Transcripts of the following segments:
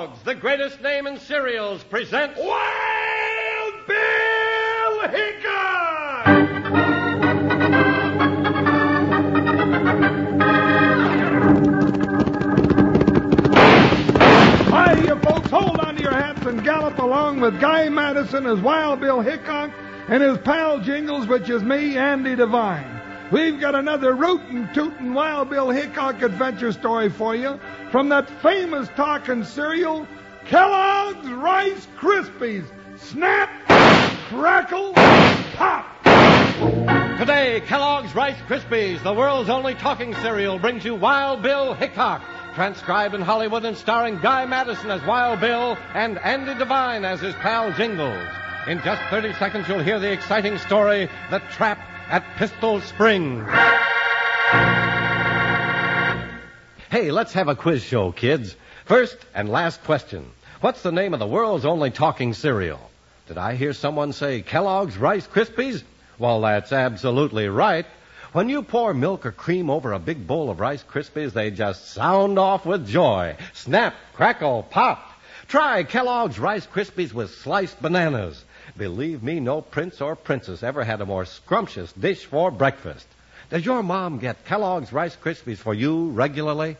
Kellogg's, the greatest name in cereals, presents Wild Bill Hickok! Hi, you folks, hold on to your hats and gallop along with Guy Madison as Wild Bill Hickok and his pal Jingles, which is me, Andy Devine. We've got another rootin' tootin' Wild Bill Hickok adventure story for you from that famous talking cereal, Kellogg's Rice Krispies. Snap, crackle, pop! Today, Kellogg's Rice Krispies, the world's only talking cereal, brings you Wild Bill Hickok, transcribed in Hollywood and starring Guy Madison as Wild Bill and Andy Devine as his pal Jingles. In just 30 seconds, you'll hear the exciting story, The Trap at Pistol Springs. Hey, let's have a quiz show, kids. First and last question. What's the name of the world's only talking cereal? Did I hear someone say Kellogg's Rice Krispies? Well, that's absolutely right. When you pour milk or cream over a big bowl of Rice Krispies, they just sound off with joy. Snap, crackle, pop. Try Kellogg's Rice Krispies with sliced bananas. Believe me, no prince or princess ever had a more scrumptious dish for breakfast. Does your mom get Kellogg's Rice Krispies for you regularly?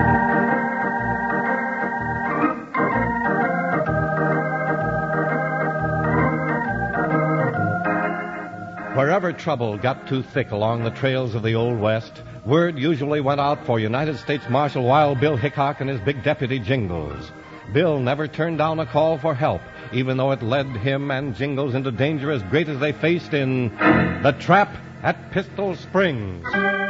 Wherever trouble got too thick along the trails of the Old West, word usually went out for United States Marshal Wild Bill Hickok and his big deputy Jingles. Bill never turned down a call for help, even though it led him and Jingles into danger as great as they faced in The Trap at Pistol Springs.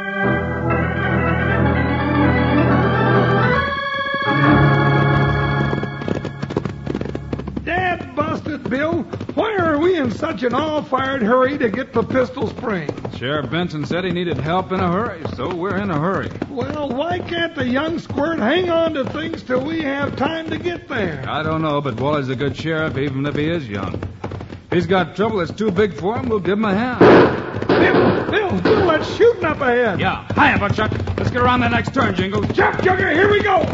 Dad busted, Bill. Why are we in such an all-fired hurry to get to Pistol Springs? Sheriff Benson said he needed help in a hurry, so we're in a hurry. Well, why can't the young squirt hang on to things till we have time to get there? I don't know, but Wally's a good sheriff, even if he is young. If he's got trouble that's too big for him, we'll give him a hand. Bill, that's shooting up ahead. Yeah, hiya, Buckshot. Let's get around that next turn, Jingles. Jump, Jugger, here we go.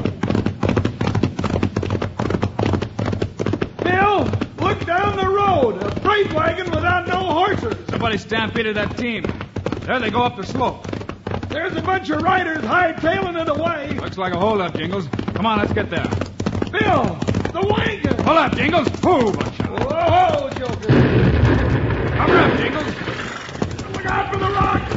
Bill, look down the road. A freight wagon without no horses. Somebody stampeded that team. There they go up the slope. There's a bunch of riders hightailing it away. Looks like a holdup, Jingles. Come on, let's get there. Bill, the wagon. Hold up, Jingles. Whoa, Buckshot. Whoa, Joker. Cover up, Jingles. Look out for the rocks.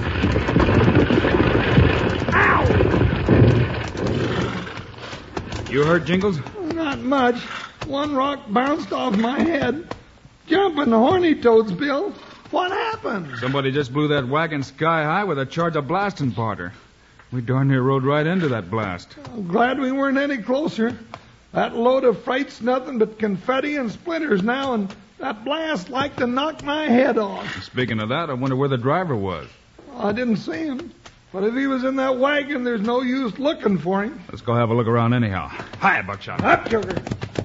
Ow! You hurt, Jingles? Not much. One rock bounced off my head. Jumping horny toads, Bill. What happened? Somebody just blew that wagon sky high with a charge of blasting powder. We darn near rode right into that blast. I'm glad we weren't any closer. That load of freight's nothing but confetti and splinters now, and that blast like to knock my head off. Speaking of that, I wonder where the driver was. I didn't see him. But if he was in that wagon, there's no use looking for him. Let's go have a look around anyhow. Hiya, Buckshot. Up, Sugar.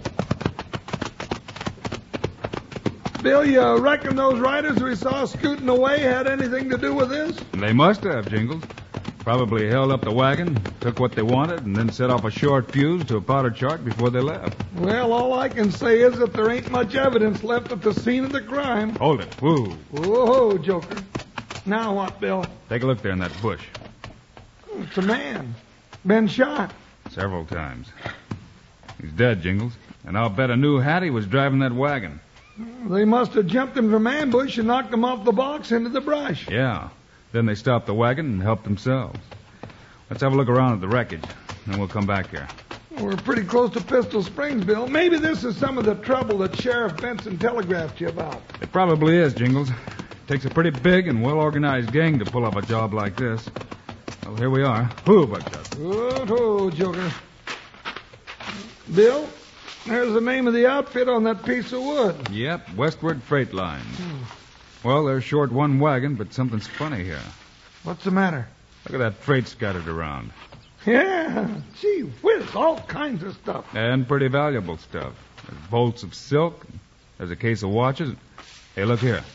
Bill, you reckon those riders we saw scooting away had anything to do with this? They must have, Jingles. Probably held up the wagon, took what they wanted, and then set off a short fuse to a powder chart before they left. Well, all I can say is that there ain't much evidence left at the scene of the crime. Hold it. Whoa. Whoa, Joker. Now what, Bill? Take a look there in that bush. It's a man. Been shot. Several times. He's dead, Jingles. And I'll bet a new Hattie was driving that wagon. They must have jumped him from ambush and knocked him off the box into the brush. Yeah. Then they stopped the wagon and helped themselves. Let's have a look around at the wreckage, then we'll come back here. We're pretty close to Pistol Springs, Bill. Maybe this is some of the trouble that Sheriff Benson telegraphed you about. It probably is, Jingles. It takes a pretty big and well-organized gang to pull off a job like this. Well, here we are. Whoa, Buckshot. Whoa, Joker. Bill, there's the name of the outfit on that piece of wood. Yep, Westward Freight Line. Well, they're short one wagon, but something's funny here. What's the matter? Look at that freight scattered around. Yeah, gee whiz, all kinds of stuff. And pretty valuable stuff. There's bolts of silk. There's a case of watches. Hey, look here.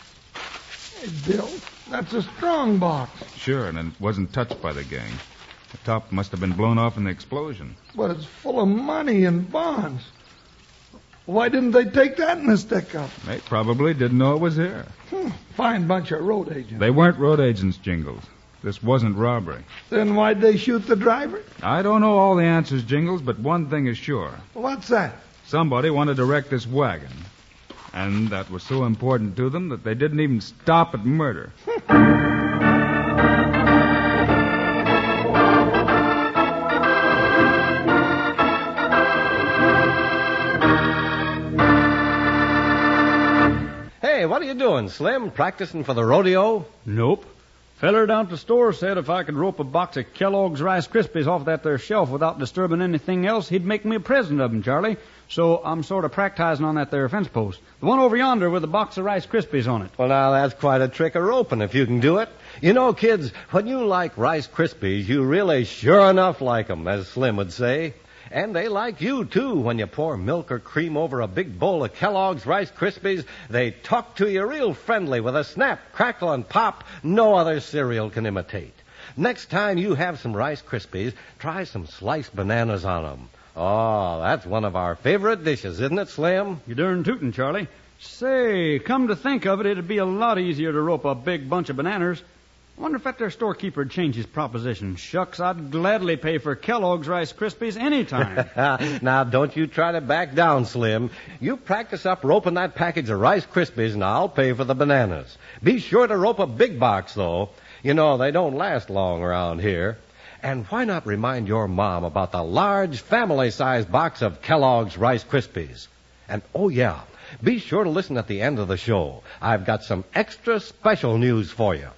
Hey, Bill, that's a strong box. Sure, and it wasn't touched by the gang. The top must have been blown off in the explosion. But it's full of money and bonds. Why didn't they take that in the stick-up? They probably didn't know it was here. Fine bunch of road agents. They weren't road agents, Jingles. This wasn't robbery. Then why'd they shoot the driver? I don't know all the answers, Jingles, but one thing is sure. What's that? Somebody wanted to wreck this wagon. And that was so important to them that they didn't even stop at murder. Hey, what are you doing, Slim? Practicing for the rodeo? Nope. Feller down at the store said if I could rope a box of Kellogg's Rice Krispies off that there shelf without disturbing anything else, he'd make me a present of 'em, Charlie. So I'm sort of practicing on that there fence post. The one over yonder with a box of Rice Krispies on it. Well, now, that's quite a trick of roping if you can do it. You know, kids, when you like Rice Krispies, you really sure enough like 'em, as Slim would say. And they like you, too. When you pour milk or cream over a big bowl of Kellogg's Rice Krispies, they talk to you real friendly with a snap, crackle, and pop no other cereal can imitate. Next time you have some Rice Krispies, try some sliced bananas on 'em. Oh, that's one of our favorite dishes, isn't it, Slim? You're darn tootin', Charlie. Say, come to think of it, it'd be a lot easier to rope a big bunch of bananas. I wonder if that there storekeeper'd change his proposition. Shucks, I'd gladly pay for Kellogg's Rice Krispies any time. Now, don't you try to back down, Slim. You practice up roping that package of Rice Krispies, and I'll pay for the bananas. Be sure to rope a big box, though. You know, they don't last long around here. And why not remind your mom about the large family-sized box of Kellogg's Rice Krispies? And, oh, yeah, be sure to listen at the end of the show. I've got some extra special news for you.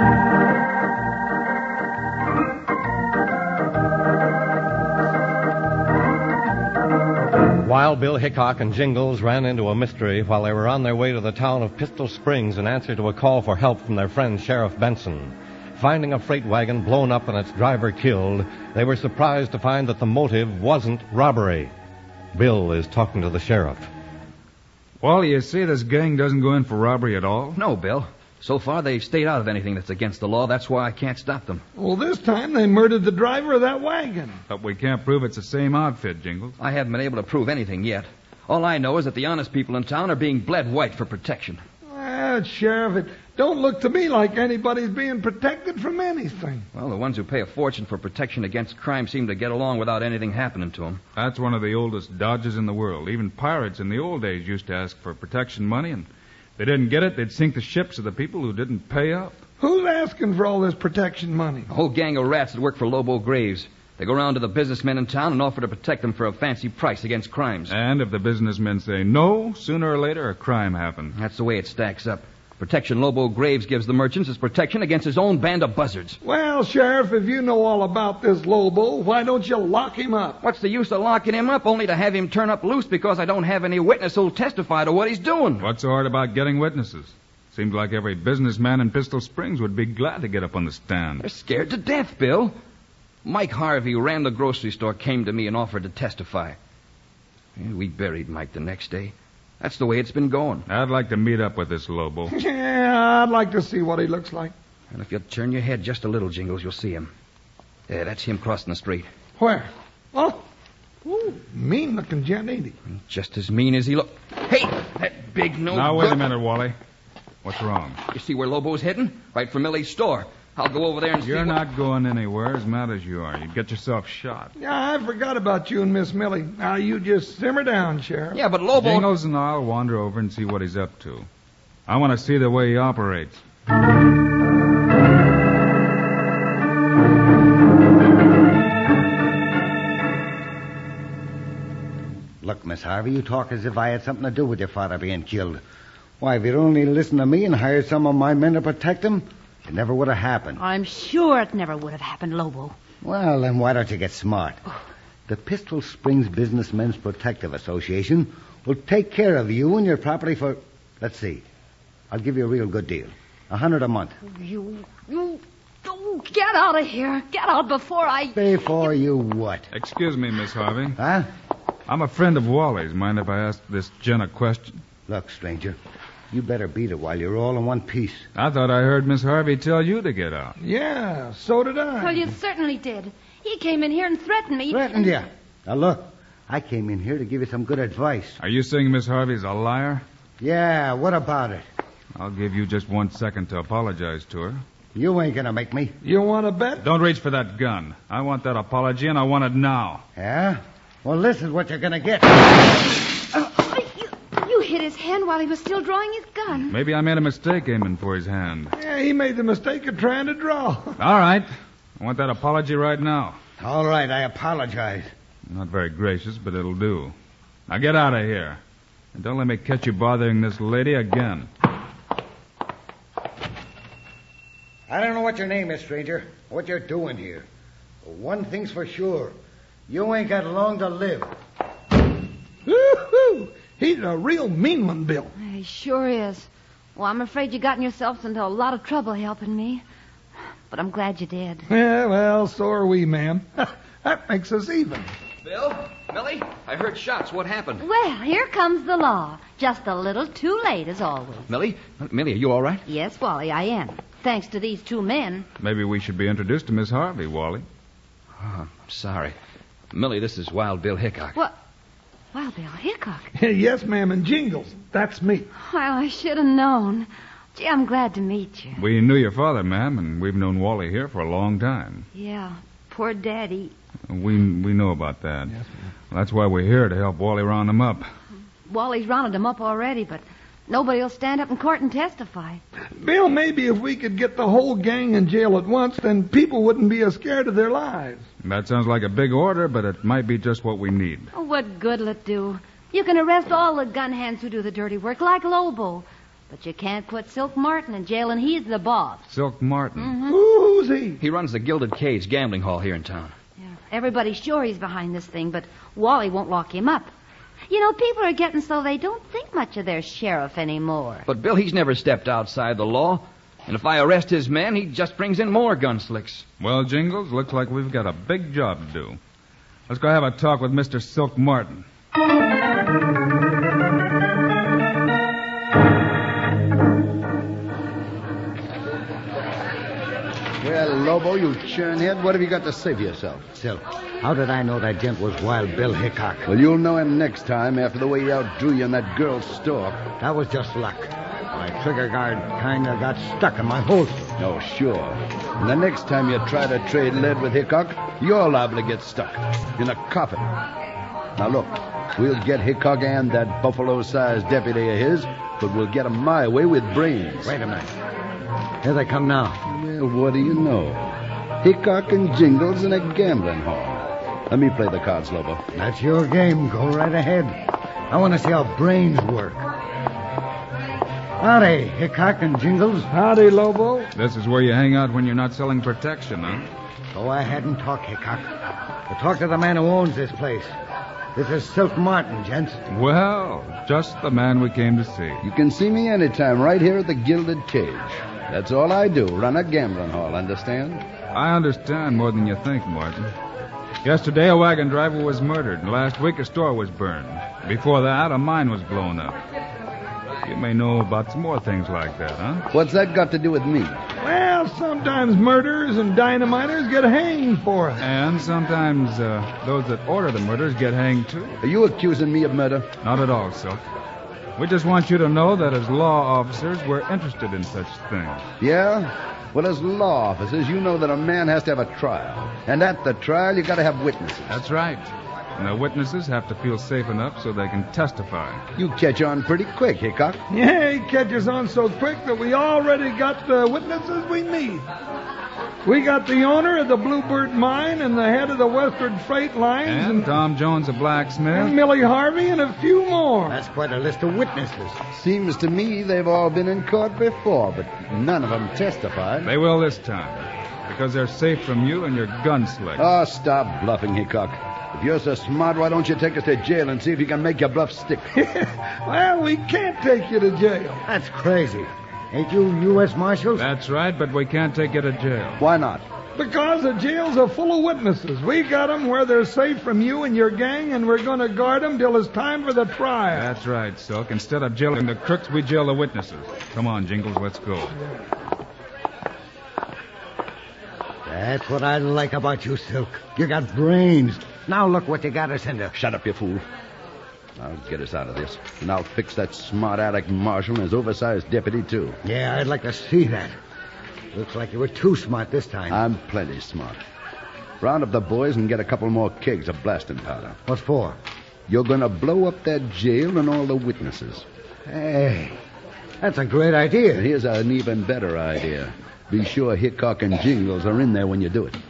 Wild Bill Hickok and Jingles ran into a mystery while they were on their way to the town of Pistol Springs in answer to a call for help from their friend Sheriff Benson. Finding a freight wagon blown up and its driver killed, they were surprised to find that the motive wasn't robbery. Bill is talking to the sheriff. Well, you see, this gang doesn't go in for robbery at all? No, Bill. So far, they've stayed out of anything that's against the law. That's why I can't stop them. Well, this time they murdered the driver of that wagon. But we can't prove it's the same outfit, Jingles. I haven't been able to prove anything yet. All I know is that the honest people in town are being bled white for protection. Sheriff, it don't look to me like anybody's being protected from anything. Well, the ones who pay a fortune for protection against crime seem to get along without anything happening to them. That's one of the oldest dodges in the world. Even pirates in the old days used to ask for protection money, and if they didn't get it, they'd sink the ships of the people who didn't pay up. Who's asking for all this protection money? A whole gang of rats that work for Lobo Graves. They go around to the businessmen in town and offer to protect them for a fancy price against crimes. And if the businessmen say no, sooner or later a crime happens. That's the way it stacks up. Protection Lobo Graves gives the merchants is protection against his own band of buzzards. Well, Sheriff, if you know all about this Lobo, why don't you lock him up? What's the use of locking him up only to have him turn up loose because I don't have any witness who'll testify to what he's doing? What's so hard about getting witnesses? Seems like every businessman in Pistol Springs would be glad to get up on the stand. They're scared to death, Bill. Mike Harvey, who ran the grocery store, came to me and offered to testify. We buried Mike the next day. That's the way it's been going. I'd like to meet up with this Lobo. Yeah, I'd like to see what he looks like. And if you turn your head just a little, Jingles, you'll see him. Yeah, that's him crossing the street. Where? Oh, ooh, mean-looking gent, ain't he? Just as mean as he look. Hey, that big nose. Now, wait a minute, Wally. What's wrong? You see where Lobo's heading? Right for Millie's store. I'll go over there and see. You're not going anywhere, as mad as you are. You'd get yourself shot. Yeah, I forgot about you and Miss Millie. Now, you just simmer down, Sheriff. Yeah, but Lobo... Jingles and I'll wander over and see what he's up to. I want to see the way he operates. Look, Miss Harvey, you talk as if I had something to do with your father being killed. Why, if you'd only listened to me and hired some of my men to protect him, it never would have happened. I'm sure it never would have happened, Lobo. Well, then why don't you get smart? The Pistol Springs Businessmen's Protective Association will take care of you and your property for... Let's see. I'll give you a real good deal. $100 a month. You get out of here. Get out before I... Before you what? Excuse me, Miss Harvey. Huh? I'm a friend of Wally's. Mind if I ask this gent a question? Look, stranger, You better beat it while you're all in one piece. I thought I heard Miss Harvey tell you to get out. Yeah, so did I. Well, you certainly did. He came in here and threatened me. Threatened you. Now, look, I came in here to give you some good advice. Are you saying Miss Harvey's a liar? Yeah, what about it? I'll give you just 1 second to apologize to her. You ain't gonna make me. You want to bet? Don't reach for that gun. I want that apology, and I want it now. Yeah? Well, this is what you're gonna get. You hit his hand while he was still drawing his gun. Maybe I made a mistake aiming for his hand. Yeah, he made the mistake of trying to draw. All right. I want that apology right now. All right, I apologize. Not very gracious, but it'll do. Now get out of here. And don't let me catch you bothering this lady again. I don't know what your name is, stranger, or what you're doing here. But one thing's for sure. You ain't got long to live. Woo-hoo! He's a real mean one, Bill. He sure is. Well, I'm afraid you gotten yourselves into a lot of trouble helping me. But I'm glad you did. Yeah, well, so are we, ma'am. That makes us even. Bill? Millie? I heard shots. What happened? Well, here comes the law. Just a little too late, as always. Millie? Millie, are you all right? Yes, Wally, I am. Thanks to these two men. Maybe we should be introduced to Miss Harvey, Wally. Oh, sorry. Millie, this is Wild Bill Hickok. What? Wild Bill Hickok? Yes, ma'am, and Jingles. That's me. Well, I should have known. Gee, I'm glad to meet you. We knew your father, ma'am, and we've known Wally here for a long time. Yeah, poor Daddy. We know about that. Yes, ma'am. Well, that's why we're here, to help Wally round him up. Wally's rounded him up already, but nobody will stand up in court and testify. Bill, maybe if we could get the whole gang in jail at once, then people wouldn't be as scared of their lives. That sounds like a big order, but it might be just what we need. Oh, what good'll it do? You can arrest all the gun hands who do the dirty work, like Lobo. But you can't put Silk Martin in jail, and he's the boss. Silk Martin. Mm-hmm. Who's he? He runs the Gilded Cage gambling hall here in town. Yeah. Everybody's sure he's behind this thing, but Wally won't lock him up. You know, people are getting so they don't think much of their sheriff anymore. But, Bill, he's never stepped outside the law. And if I arrest his men, he just brings in more gunslicks. Well, Jingles, looks like we've got a big job to do. Let's go have a talk with Mr. Silk Martin. Well, Lobo, you churnhead, what have you got to say for yourself? Silk, how did I know that gent was Wild Bill Hickok? Well, you'll know him next time after the way he outdrew you in that girl's stalk. That was just luck. My trigger guard kind of got stuck in my holster. Oh, sure. And the next time you try to trade lead with Hickok, you're liable to get stuck in a coffin. Now, look, we'll get Hickok and that buffalo-sized deputy of his, but we'll get 'em my way with brains. Wait a minute. Here they come now. Well, what do you know? Hickok and Jingles in a gambling hall. Let me play the cards, Lobo. That's your game. Go right ahead. I want to see how brains work. Howdy, Hickok and Jingles. Howdy, Lobo. This is where you hang out when you're not selling protection, huh? Go ahead and talk, Hickok. But talk to the man who owns this place. This is Silk Martin, gents. Well, just the man we came to see. You can see me anytime right here at the Gilded Cage. That's all I do, run a gambling hall, understand? I understand more than you think, Martin. Yesterday, a wagon driver was murdered, and last week a store was burned. Before that, a mine was blown up. You may know about some more things like that, huh? What's that got to do with me? Well, sometimes murderers and dynamiters get hanged for it. And sometimes those that order the murders get hanged, too. Are you accusing me of murder? Not at all, Silk. We just want you to know that as law officers, we're interested in such things. Yeah? Well, as law officers, you know that a man has to have a trial. And at the trial, you got to have witnesses. That's right. And the witnesses have to feel safe enough so they can testify. You catch on pretty quick, Hickok. Yeah, he catches on so quick that we already got the witnesses we need. We got the owner of the Bluebird Mine and the head of the Western Freight Lines. And Tom Jones, a blacksmith. And Millie Harvey and a few more. That's quite a list of witnesses. Seems to me they've all been in court before, but none of them testified. They will this time, because they're safe from you and your gunslick. Oh, stop bluffing, Hickok. If you're so smart, why don't you take us to jail and see if you can make your bluff stick? Well, we can't take you to jail. That's crazy. Ain't you U.S. Marshals? That's right, but we can't take you to jail. Why not? Because the jails are full of witnesses. We got 'em where they're safe from you and your gang, and we're going to guard 'em till it's time for the trial. That's right, Silk. Instead of jailing the crooks, we jail the witnesses. Come on, Jingles, let's go. That's what I like about you, Silk. You got brains. Now look what you got us into. Shut up, you fool. I'll get us out of this. And I'll fix that smart aleck marshal and his oversized deputy, too. Yeah, I'd like to see that. Looks like you were too smart this time. I'm plenty smart. Round up the boys and get a couple more kegs of blasting powder. What for? You're going to blow up that jail and all the witnesses. Hey, that's a great idea. And here's an even better idea. Be sure Hickok and Jingles are in there when you do it.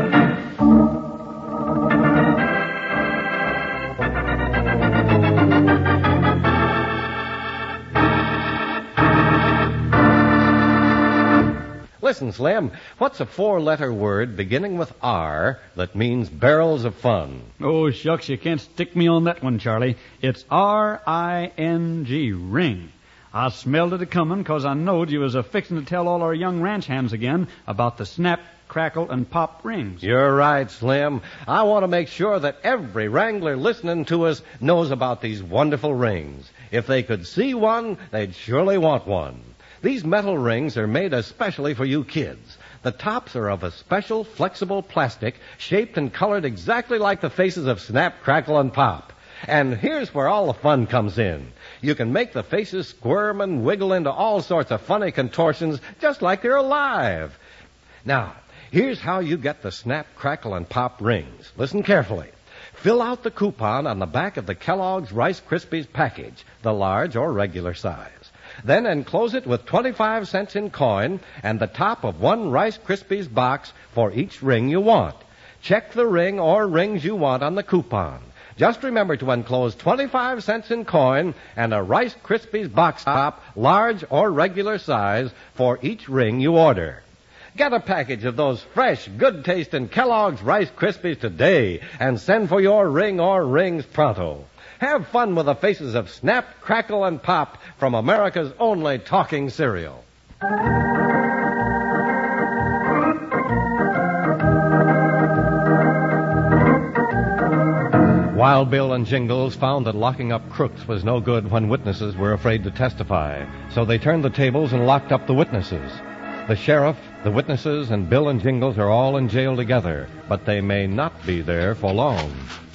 Listen, Slim, what's a four-letter word beginning with R that means barrels of fun? Oh, shucks, you can't stick me on that one, Charlie. It's R-I-N-G, ring. I smelled it a-comin' 'cause I knowed you was a-fixin' to tell all our young ranch hands again about the snap, crackle, and pop rings. You're right, Slim. I want to make sure that every wrangler listening to us knows about these wonderful rings. If they could see one, they'd surely want one. These metal rings are made especially for you kids. The tops are of a special, flexible plastic shaped and colored exactly like the faces of Snap, Crackle, and Pop. And here's where all the fun comes in. You can make the faces squirm and wiggle into all sorts of funny contortions just like they're alive. Now, here's how you get the Snap, Crackle, and Pop rings. Listen carefully. Fill out the coupon on the back of the Kellogg's Rice Krispies package, the large or regular size. Then enclose it with 25 cents in coin and the top of one Rice Krispies box for each ring you want. Check the ring or rings you want on the coupon. Just remember to enclose 25 cents in coin and a Rice Krispies box top, large or regular size, for each ring you order. Get a package of those fresh, good-tasting Kellogg's Rice Krispies today and send for your ring or rings pronto. Have fun with the faces of Snap, Crackle, and Pop from America's only talking cereal. Wild Bill and Jingles found that locking up crooks was no good when witnesses were afraid to testify, so they turned the tables and locked up the witnesses. The sheriff, the witnesses, and Bill and Jingles are all in jail together, but they may not be there for long.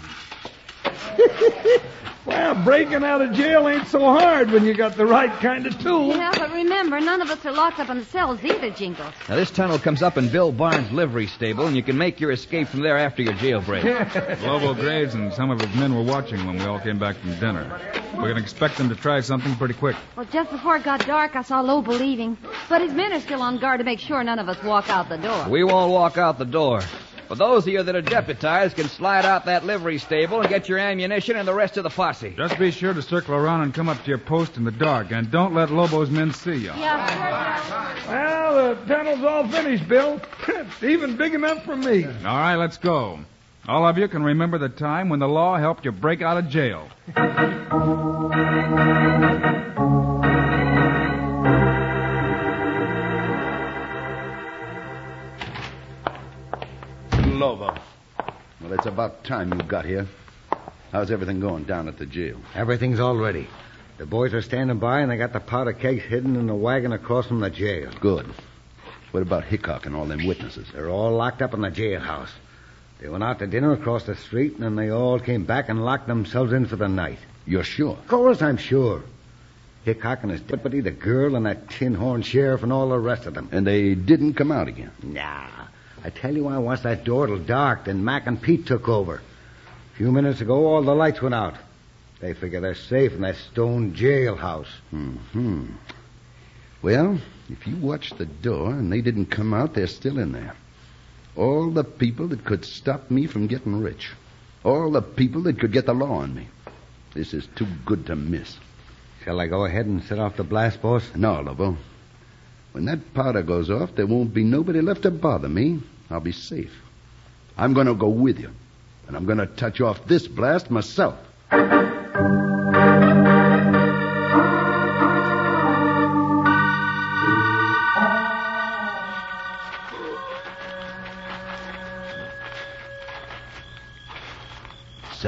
Well, breaking out of jail ain't so hard when you got the right kind of tool. Yeah, but remember, none of us are locked up in the cells either, Jingles. Now, this tunnel comes up in Bill Barnes' livery stable, and you can make your escape from there after your jailbreak. Lobo Graves and some of his men were watching when we all came back from dinner. We're going to expect them to try something pretty quick. Well, just before it got dark, I saw Lobo leaving. But his men are still on guard to make sure none of us walk out the door. We won't walk out the door. But those of you that are deputized can slide out that livery stable and get your ammunition and the rest of the posse. Just be sure to circle around and come up to your post in the dark, and don't let Lobo's men see you. Yeah. Well, the tunnel's all finished, Bill. Even big enough for me. All right, let's go. All of you can remember the time when the law helped you break out of jail. Lobo. Well, it's about time you got here. How's everything going down at the jail? Everything's all ready. The boys are standing by, and they got the powder kegs hidden in the wagon across from the jail. Good. What about Hickok and all them witnesses? They're all locked up in the jailhouse. They went out to dinner across the street, and then they all came back and locked themselves in for the night. You're sure? Of course I'm sure. Hickok and his deputy, the girl, and that tin-horn sheriff, and all the rest of them. And they didn't come out again? Nah. I tell you, I watched that door till dark, then Mac and Pete took over. A few minutes ago, all the lights went out. They figure they're safe in that stone jailhouse. Mm-hmm. Well, if you watch the door and they didn't come out, they're still in there. All the people that could stop me from getting rich. All the people that could get the law on me. This is too good to miss. Shall I go ahead and set off the blast, boss? No, Lobo. When that powder goes off, there won't be nobody left to bother me. I'll be safe. I'm going to go with you. And I'm going to touch off this blast myself.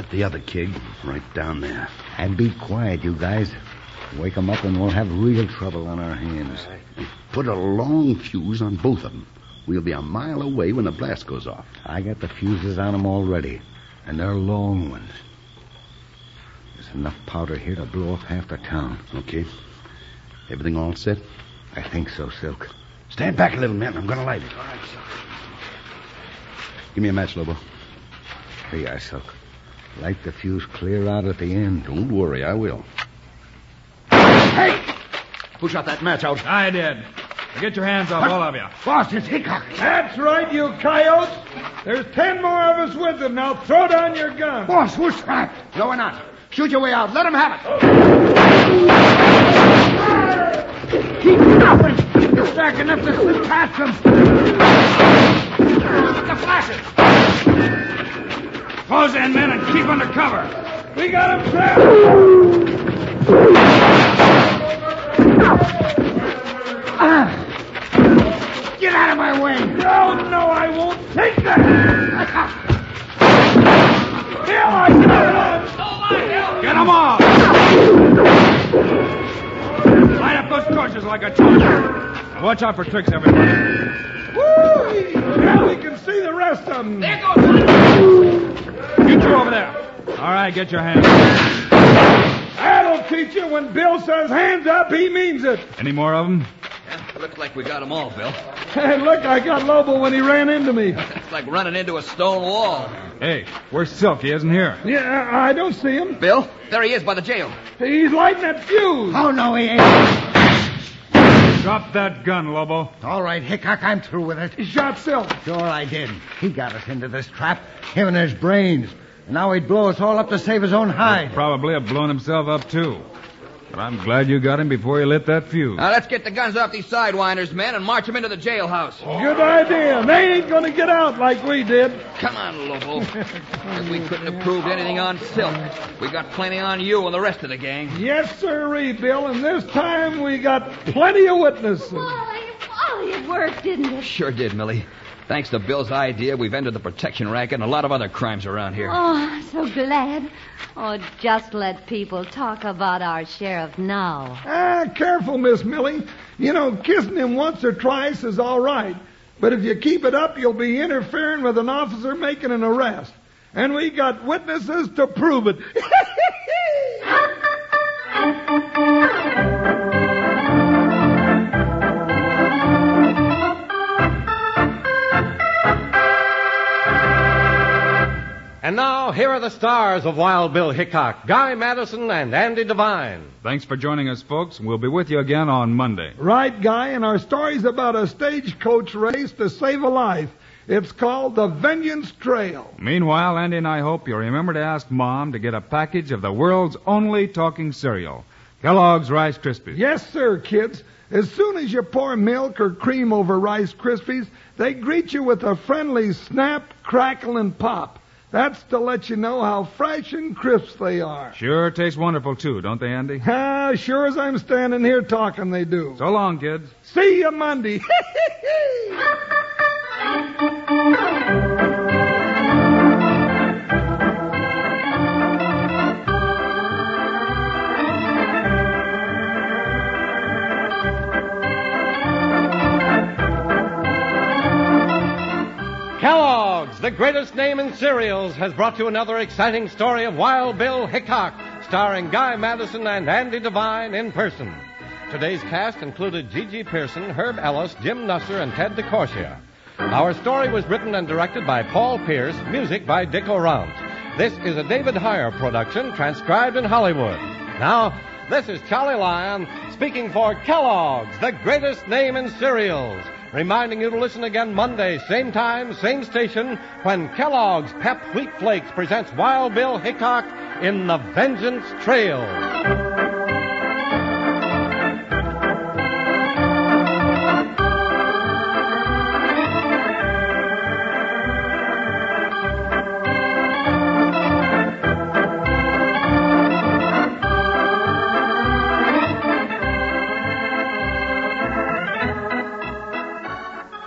But the other kid, right down there. And be quiet, you guys. Wake 'em up and we'll have real trouble on our hands. Put a long fuse on both of them. We'll be a mile away when the blast goes off. I got the fuses on 'em already, and they're long ones. There's enough powder here to blow up half the town. Okay. Everything all set? I think so, Silk. Stand back a little, man. I'm going to light it. All right, Silk. Give me a match, Lobo. Here you are, Silk. Light the fuse clear out at the end. Don't worry, I will. Hey! Who shot that match out? I did. Now get your hands off, all of you. Boss, it's Hickok. That's right, you coyotes. There's 10 more of us with him. Now throw down your gun. Boss, we're strapped. No, we're not. Shoot your way out. Let him have it. Keep stopping. You're stacking up to slip past them. The flashes! Close in, men, and keep under cover. We got him trapped. Get out of my way. No, I won't take that. Bill, I got him. Get them off! Light up those torches like a torch. Now watch out for tricks, everybody. Woo! Now we can see the rest of them. There goes one. You two over there. All right, get your hands. That'll teach you. When Bill says hands up, he means it. Any more of them? Looks like we got them all, Bill. Hey, look, I got Lobo when he ran into me. It's like running into a stone wall. Hey, where's Silk? He isn't here. Yeah, I don't see him. Bill, there he is by the jail. He's lighting that fuse. Oh, no, he ain't. Drop that gun, Lobo. All right, Hickok, I'm through with it. He shot Silk. Sure I did. He got us into this trap. Him and his brains. And now he'd blow us all up to save his own hide. Probably have blown himself up, too. But I'm glad you got him before he lit that fuse. Now, let's get the guns off these sidewinders, men, and march them into the jailhouse. Good idea. They ain't going to get out like we did. Come on, Lobo. If we couldn't have proved anything on Silk, we got plenty on you and the rest of the gang. Yes, sirree, Bill. And this time we got plenty of witnesses. Wally, it worked, didn't it? Sure did, Millie. Thanks to Bill's idea, we've ended the protection racket and a lot of other crimes around here. Oh, I'm so glad. Oh, just let people talk about our sheriff now. Careful, Miss Millie. You know, kissing him once or twice is all right. But if you keep it up, you'll be interfering with an officer making an arrest. And we got witnesses to prove it. And now, here are the stars of Wild Bill Hickok, Guy Madison and Andy Devine. Thanks for joining us, folks. We'll be with you again on Monday. Right, Guy, and our story's about a stagecoach race to save a life. It's called the Vengeance Trail. Meanwhile, Andy and I hope you'll remember to ask Mom to get a package of the world's only talking cereal, Kellogg's Rice Krispies. Yes, sir, kids. As soon as you pour milk or cream over Rice Krispies, they greet you with a friendly snap, crackle, and pop. That's to let you know how fresh and crisp they are. Sure taste wonderful, too, don't they, Andy? Sure as I'm standing here talking, they do. So long, kids. See you Monday. Kellogg's, the greatest name in cereals, has brought you another exciting story of Wild Bill Hickok, starring Guy Madison and Andy Devine in person. Today's cast included Gigi Pearson, Herb Ellis, Jim Nusser, and Ted DeCorsia. Our story was written and directed by Paul Pierce, music by Dick Orant. This is a David Heyer production, transcribed in Hollywood. Now, this is Charlie Lyon speaking for Kellogg's, the greatest name in cereals, reminding you to listen again Monday, same time, same station, when Kellogg's Pep Wheat Flakes presents Wild Bill Hickok in the Vengeance Trail.